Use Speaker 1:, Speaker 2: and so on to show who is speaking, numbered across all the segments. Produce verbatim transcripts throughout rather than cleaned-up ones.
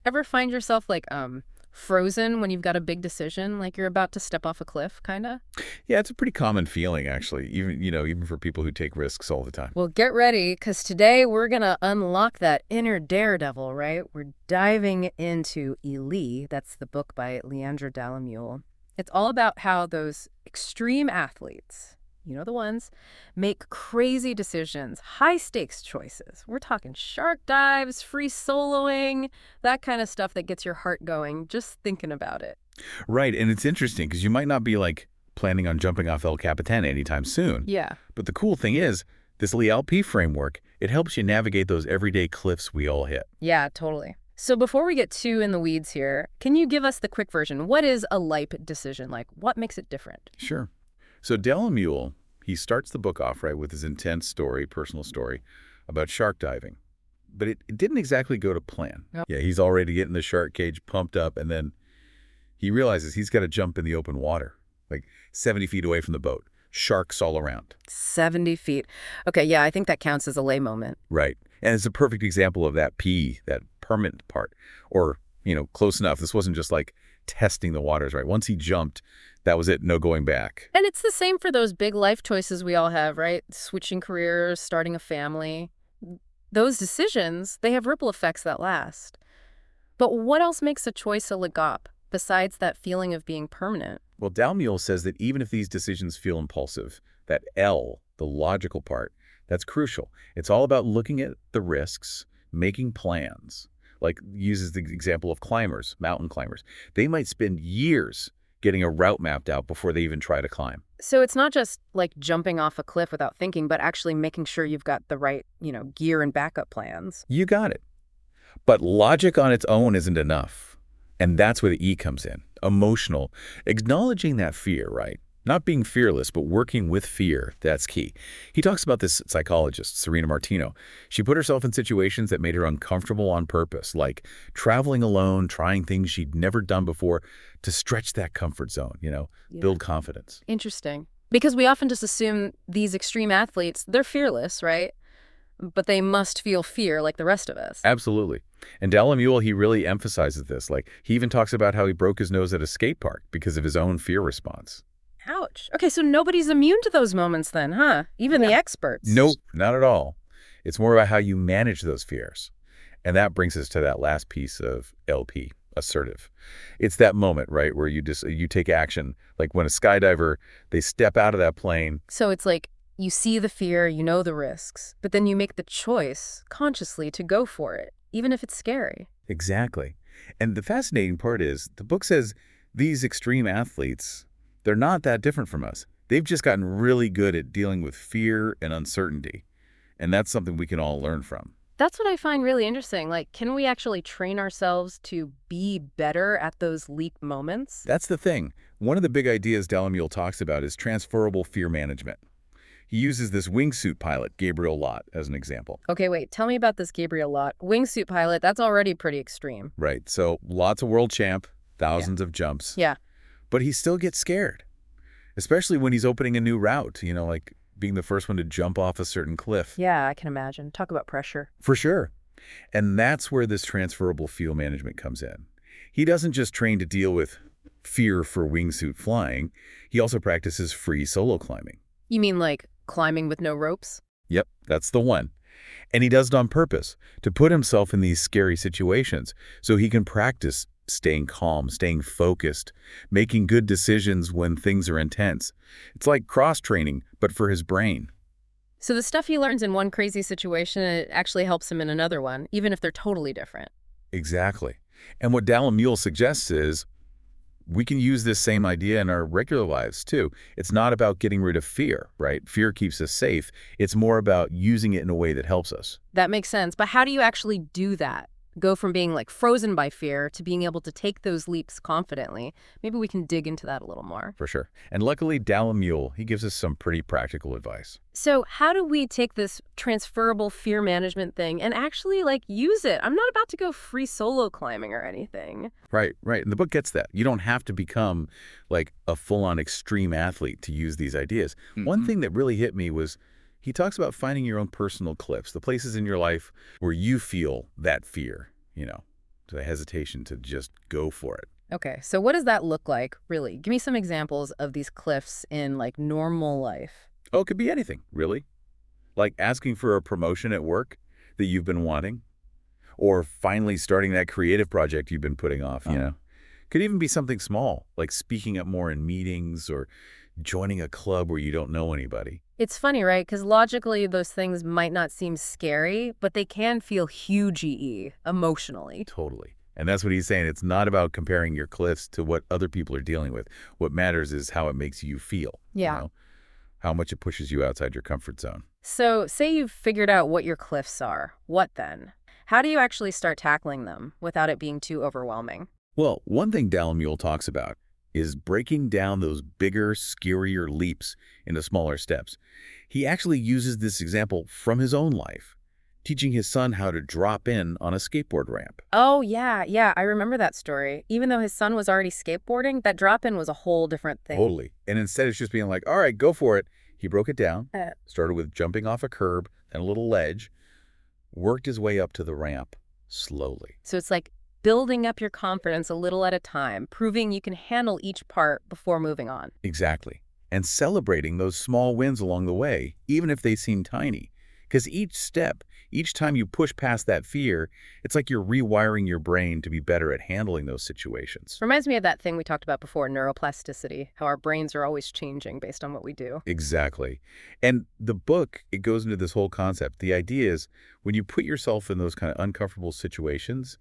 Speaker 1: Ever find yourself like um frozen when you've got a big decision, like you're about to step off a cliff, kind of?
Speaker 2: Yeah, it's a pretty common feeling, actually, even, you know, even for people who take risks all the time.
Speaker 1: Well, get ready, because today we're going to unlock that inner daredevil, right? We're diving into Elite. That's the book by Leandra Dalamule. It's all about how those extreme athletes, you know the ones, make crazy decisions, high stakes choices. We're talking shark dives, free soloing, that kind of stuff that gets your heart going just thinking about it.
Speaker 2: Right, and it's interesting because you might not be, like, planning on jumping off El Capitan anytime soon.
Speaker 1: Yeah.
Speaker 2: But the cool thing is, this L L P framework, it helps you navigate those everyday cliffs we all hit.
Speaker 1: Yeah, totally. So before we get too in the weeds here, can you give us the quick version? What is a L I P decision? Like, what makes it different?
Speaker 2: Sure. So Delamule, he starts the book off, right, with his intense story, personal story, about shark diving. But it, it didn't exactly go to plan.
Speaker 1: Yep.
Speaker 2: Yeah, he's already getting the shark cage pumped up, and then he realizes he's got to jump in the open water, like seventy feet away from the boat. Sharks all around.
Speaker 1: seventy feet. Okay, yeah, I think that counts as a lay moment.
Speaker 2: Right. And it's a perfect example of that P, that permanent part, or, you know, close enough. This wasn't just like testing the waters, right? Once he jumped, that was it, no going back.
Speaker 1: And it's the same for those big life choices we all have, right? Switching careers, starting a family. Those decisions, they have ripple effects that last. But what else makes a choice a legop besides that feeling of being permanent?
Speaker 2: Well, Dalmiel says that even if these decisions feel impulsive, that L, the logical part, that's crucial. It's all about looking at the risks, making plans. Like, uses the example of climbers, mountain climbers. They might spend years getting a route mapped out before they even try to climb.
Speaker 1: So it's not just like jumping off a cliff without thinking, but actually making sure you've got the right, you know, gear and backup plans.
Speaker 2: You got it. But logic on its own isn't enough. And that's where the E comes in. Emotional. Acknowledging that fear, right? Not being fearless, but working with fear. That's key. He talks about this psychologist, Serena Martino. She put herself in situations that made her uncomfortable on purpose, like traveling alone, trying things she'd never done before to stretch that comfort zone, you know,
Speaker 1: Yeah.
Speaker 2: build confidence.
Speaker 1: Interesting. Because we often just assume these extreme athletes, they're fearless, right? But they must feel fear like the rest of us.
Speaker 2: Absolutely. And Delamule, he really emphasizes this. Like, he even talks about how he broke his nose at a skate park because of his own fear response.
Speaker 1: Ouch. Okay, so nobody's immune to those moments then, huh? Even the experts.
Speaker 2: Nope, not at all. It's more about how you manage those fears. And that brings us to that last piece of L P, assertive. It's that moment, right, where you just you take action. Like when a skydiver, they step out of that plane.
Speaker 1: So it's like you see the fear, you know the risks, but then you make the choice consciously to go for it, even if it's scary.
Speaker 2: Exactly. And the fascinating part is the book says these extreme athletes, they're not that different from us. They've just gotten really good at dealing with fear and uncertainty. And that's something we can all learn from.
Speaker 1: That's what I find really interesting. Like, can we actually train ourselves to be better at those leap moments?
Speaker 2: That's the thing. One of the big ideas Delamule talks about is transferable fear management. He uses this wingsuit pilot, Gabriel Lott, as an example.
Speaker 1: Okay, wait, tell me about this Gabriel Lott. Wingsuit pilot, that's already pretty extreme.
Speaker 2: Right. So Lott's a world champ, thousands of jumps.
Speaker 1: Yeah.
Speaker 2: But he still gets scared, especially when he's opening a new route, you know, like being the first one to jump off a certain cliff.
Speaker 1: Yeah, I can imagine. Talk about pressure.
Speaker 2: For sure. And that's where this transferable fuel management comes in. He doesn't just train to deal with fear for wingsuit flying. He also practices free solo climbing.
Speaker 1: You mean like climbing with no ropes?
Speaker 2: Yep, that's the one. And he does it on purpose, to put himself in these scary situations so he can practice staying calm, staying focused, making good decisions when things are intense. It's like cross-training, but for his brain.
Speaker 1: So the stuff he learns in one crazy situation, it actually helps him in another one, even if they're totally different.
Speaker 2: Exactly. And what Delamule suggests is we can use this same idea in our regular lives, too. It's not about getting rid of fear, right? Fear keeps us safe. It's more about using it in a way that helps us.
Speaker 1: That makes sense. But how do you actually do that? Go from being like frozen by fear to being able to take those leaps confidently. Maybe we can dig into that a little more.
Speaker 2: For sure. And luckily, Delamule, he gives us some pretty practical advice.
Speaker 1: So how do we take this transferable fear management thing and actually like use it? I'm not about to go free solo climbing or anything.
Speaker 2: Right, right. And the book gets that. You don't have to become like a full-on extreme athlete to use these ideas. Mm-hmm. One thing that really hit me was he talks about finding your own personal cliffs, the places in your life where you feel that fear, you know, to the hesitation to just go for it.
Speaker 1: Okay, so what does that look like, really? Give me some examples of these cliffs in, like, normal life.
Speaker 2: Oh, it could be anything, really. Like asking for a promotion at work that you've been wanting, or finally starting that creative project you've been putting off, you
Speaker 1: Oh.
Speaker 2: know. Could even be something small, like speaking up more in meetings or joining a club where you don't know anybody.
Speaker 1: It's funny, right? Because logically, those things might not seem scary, but they can feel huge emotionally.
Speaker 2: Totally. And that's what he's saying. It's not about comparing your cliffs to what other people are dealing with. What matters is how it makes you feel.
Speaker 1: Yeah.
Speaker 2: You know? How much it pushes you outside your comfort zone.
Speaker 1: So, say you've figured out what your cliffs are. What then? How do you actually start tackling them without it being too overwhelming?
Speaker 2: Well, one thing Dalrymple talks about is breaking down those bigger, scarier leaps into smaller steps. He actually uses this example from his own life, teaching his son how to drop in on a skateboard ramp.
Speaker 1: Oh, yeah, yeah, I remember that story. Even though his son was already skateboarding, that drop-in was a whole different thing.
Speaker 2: Totally. And instead of just being like, all right, go for it, he broke it down,
Speaker 1: Uh,
Speaker 2: started with jumping off a curb and a little ledge, worked his way up to the ramp slowly.
Speaker 1: So it's like building up your confidence a little at a time, proving you can handle each part before moving on.
Speaker 2: Exactly. And celebrating those small wins along the way, even if they seem tiny. Because each step, each time you push past that fear, it's like you're rewiring your brain to be better at handling those situations.
Speaker 1: Reminds me of that thing we talked about before, neuroplasticity, how our brains are always changing based on what we do.
Speaker 2: Exactly. And the book, it goes into this whole concept. The idea is when you put yourself in those kind of uncomfortable situations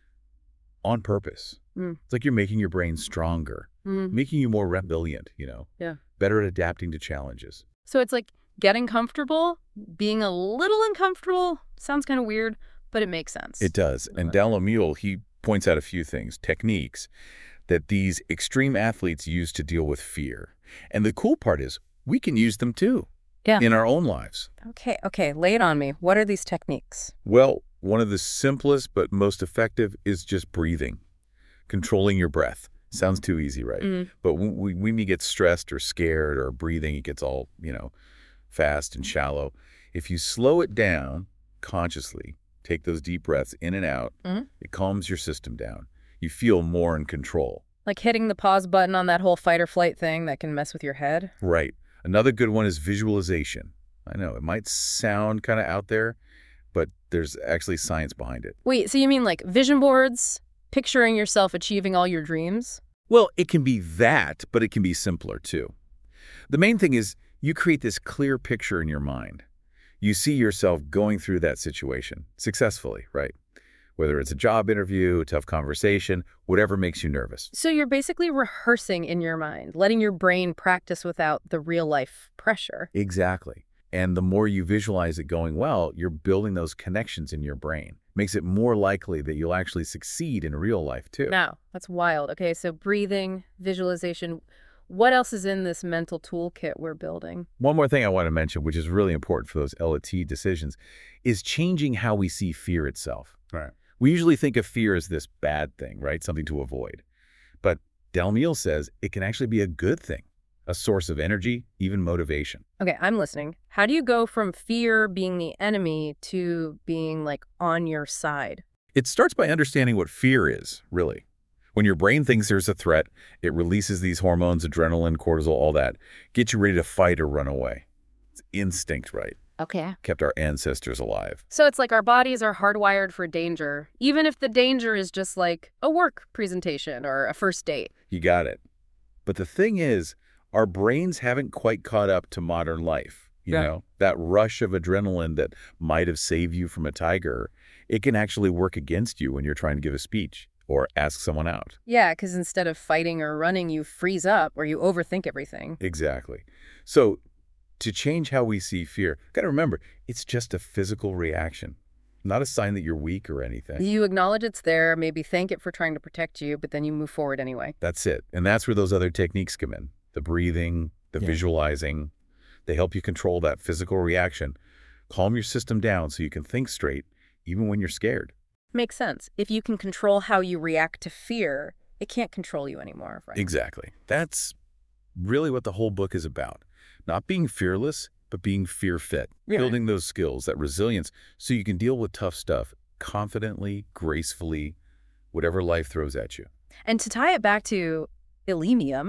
Speaker 2: on purpose,
Speaker 1: Mm.
Speaker 2: it's like you're making your brain stronger,
Speaker 1: Mm.
Speaker 2: making you more resilient, you know,
Speaker 1: Yeah.
Speaker 2: better at adapting to challenges.
Speaker 1: So it's like getting comfortable, being a little uncomfortable. Sounds kind of weird, but it makes sense.
Speaker 2: It does. And
Speaker 1: Okay.
Speaker 2: Dalrymple, he points out a few things, techniques that these extreme athletes use to deal with fear. And the cool part is we can use them too
Speaker 1: Yeah.
Speaker 2: in our own lives.
Speaker 1: Okay, okay, lay it on me. What are these techniques?
Speaker 2: Well, one of the simplest but most effective is just breathing, controlling your breath. Sounds too easy, right?
Speaker 1: Mm.
Speaker 2: But when we, when we get stressed or scared or breathing, it gets all, you know, fast and shallow. If you slow it down consciously, take those deep breaths in and out,
Speaker 1: Mhm.
Speaker 2: it calms your system down. You feel more in control.
Speaker 1: Like hitting the pause button on that whole fight or flight thing that can mess with your head.
Speaker 2: Right. Another good one is visualization. I know it might sound kind of out there, but there's actually science behind it.
Speaker 1: Wait, so you mean like vision boards, picturing yourself achieving all your dreams?
Speaker 2: Well, it can be that, but it can be simpler too. The main thing is you create this clear picture in your mind. You see yourself going through that situation successfully, right? Whether it's a job interview, a tough conversation, whatever makes you nervous.
Speaker 1: So you're basically rehearsing in your mind, letting your brain practice without the real life pressure.
Speaker 2: Exactly. And the more you visualize it going well, you're building those connections in your brain. Makes it more likely that you'll actually succeed in real life too.
Speaker 1: Now, that's wild. Okay, so breathing, visualization. What else is in this mental toolkit we're building?
Speaker 2: One more thing I want to mention, which is really important for those L A T decisions, is changing how we see fear itself.
Speaker 3: Right.
Speaker 2: We usually think of fear as this bad thing, right? Something to avoid. But Dalrymple says it can actually be a good thing, a source of energy, even motivation.
Speaker 1: Okay, I'm listening. How do you go from fear being the enemy to being like on your side?
Speaker 2: It starts by understanding what fear is, really. When your brain thinks there's a threat, it releases these hormones, adrenaline, cortisol, all that. Get you ready to fight or run away. It's instinct, right?
Speaker 1: Okay.
Speaker 2: Kept our ancestors alive.
Speaker 1: So it's like our bodies are hardwired for danger, even if the danger is just like a work presentation or a first date.
Speaker 2: You got it. But the thing is, our brains haven't quite caught up to modern life. You
Speaker 1: Yeah.
Speaker 2: know, that rush of adrenaline that might have saved you from a tiger, it can actually work against you when you're trying to give a speech or ask someone out.
Speaker 1: Yeah, because instead of fighting or running, you freeze up or you overthink everything.
Speaker 2: Exactly. So to change how we see fear, got to remember, it's just a physical reaction, not a sign that you're weak or anything.
Speaker 1: You acknowledge it's there, maybe thank it for trying to protect you, but then you move forward anyway.
Speaker 2: That's it. And that's where those other techniques come in. The breathing, the
Speaker 3: Yeah.
Speaker 2: visualizing, they help you control that physical reaction. Calm your system down so you can think straight, even when you're scared.
Speaker 1: Makes sense. If you can control how you react to fear, it can't control you anymore, right?
Speaker 2: Exactly. That's really what the whole book is about. Not being fearless, but being fear-fit.
Speaker 1: Yeah.
Speaker 2: Building those skills, that resilience, so you can deal with tough stuff confidently, gracefully, whatever life throws at you.
Speaker 1: And to tie it back to Elimium,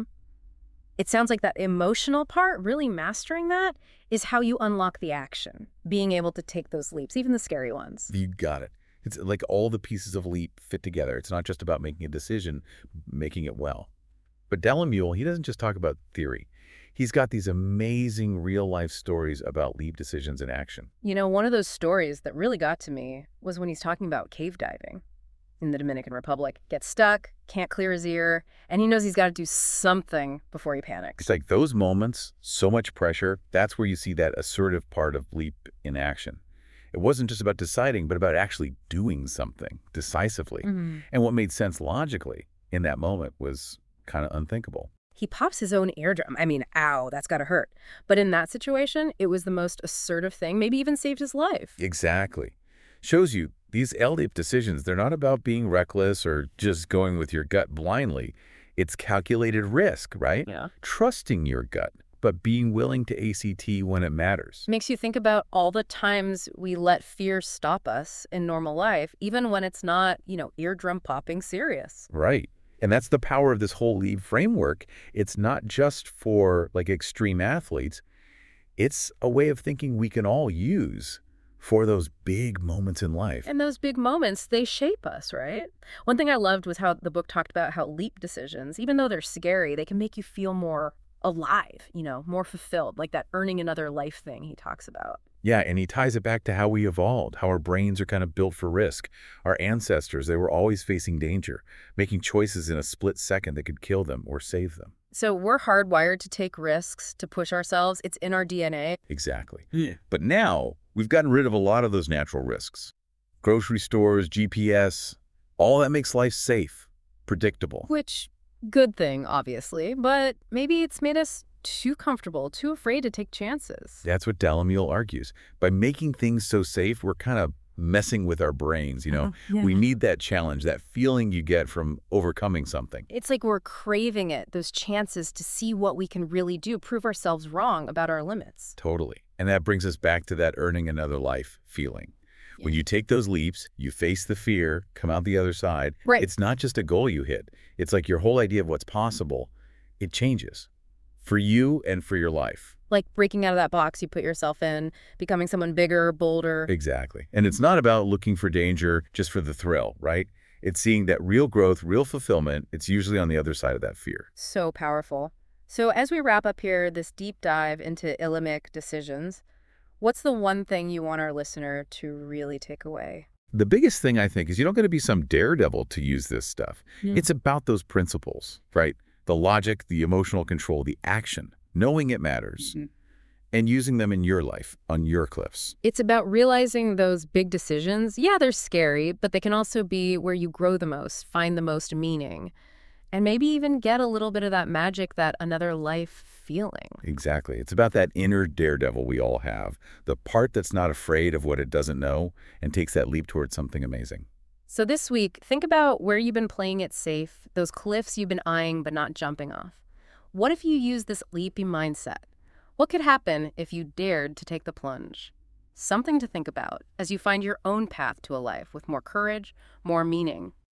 Speaker 1: it sounds like that emotional part, really mastering that, is how you unlock the action, being able to take those leaps, even the scary ones.
Speaker 2: You got it. It's like all the pieces of Leap fit together. It's not just about making a decision, making it well. But Delamule, he doesn't just talk about theory. He's got these amazing real-life stories about Leap decisions in action.
Speaker 1: You know, one of those stories that really got to me was when he's talking about cave diving in the Dominican Republic. Gets stuck, can't clear his ear, and he knows he's got to do something before he panics.
Speaker 2: It's like those moments, so much pressure, that's where you see that assertive part of Leap in action. It wasn't just about deciding, but about actually doing something decisively.
Speaker 1: Mm-hmm.
Speaker 2: And what made sense logically in that moment was kind of unthinkable.
Speaker 1: He pops his own eardrum. I mean, ow, that's got to hurt. But in that situation, it was the most assertive thing, maybe even saved his life.
Speaker 2: Exactly. Shows you these L D I P decisions, they're not about being reckless or just going with your gut blindly. It's calculated risk, right?
Speaker 1: Yeah.
Speaker 2: Trusting your gut, but being willing to A C T when it matters.
Speaker 1: Makes you think about all the times we let fear stop us in normal life, even when it's not, you know, eardrum popping serious.
Speaker 2: Right. And that's the power of this whole Leap framework. It's not just for like extreme athletes. It's a way of thinking we can all use for those big moments in life.
Speaker 1: And those big moments, they shape us, right? One thing I loved was how the book talked about how leap decisions, even though they're scary, they can make you feel more alive, you know, more fulfilled, like that earning another life thing he talks about.
Speaker 2: Yeah, and he ties it back to how we evolved, how our brains are kind of built for risk. Our ancestors, they were always facing danger, making choices in a split second that could kill them or save them.
Speaker 1: So we're hardwired to take risks, to push ourselves. It's in our D N A.
Speaker 2: Exactly. Yeah. But now we've gotten rid of a lot of those natural risks. Grocery stores, G P S, all that makes life safe, predictable.
Speaker 1: Which, good thing, obviously, but maybe it's made us too comfortable, too afraid to take chances.
Speaker 2: That's what Delamule argues. By making things so safe, we're kind of messing with our brains, you know?
Speaker 1: Uh-huh. Yeah.
Speaker 2: We need that challenge, that feeling you get from overcoming something.
Speaker 1: It's like we're craving it, those chances to see what we can really do, prove ourselves wrong about our limits.
Speaker 2: Totally. And that brings us back to that earning another life feeling.
Speaker 1: Yeah.
Speaker 2: When you take those leaps, you face the fear, come out the other side.
Speaker 1: Right.
Speaker 2: It's not just a goal you hit. It's like your whole idea of what's possible. It changes for you and for your life.
Speaker 1: Like breaking out of that box you put yourself in, becoming someone bigger, bolder.
Speaker 2: Exactly. And it's not about looking for danger just for the thrill, right? It's seeing that real growth, real fulfillment. It's usually on the other side of that fear.
Speaker 1: So powerful. So as we wrap up here, this deep dive into Ilimic decisions, what's the one thing you want our listener to really take away?
Speaker 2: The biggest thing, I think, is you don't got to be some daredevil to use this stuff.
Speaker 1: Mm.
Speaker 2: It's about those principles, right? The logic, the emotional control, the action, knowing it matters, mm-hmm. and using them in your life, on your cliffs.
Speaker 1: It's about realizing those big decisions. Yeah, they're scary, but they can also be where you grow the most, find the most meaning, and maybe even get a little bit of that magic, that another life feeling.
Speaker 2: Exactly. It's about that inner daredevil we all have, the part that's not afraid of what it doesn't know and takes that leap towards something amazing.
Speaker 1: So this week, think about where you've been playing it safe, those cliffs you've been eyeing but not jumping off. What if you use this leapy mindset? What could happen if you dared to take the plunge? Something to think about as you find your own path to a life with more courage, more meaning,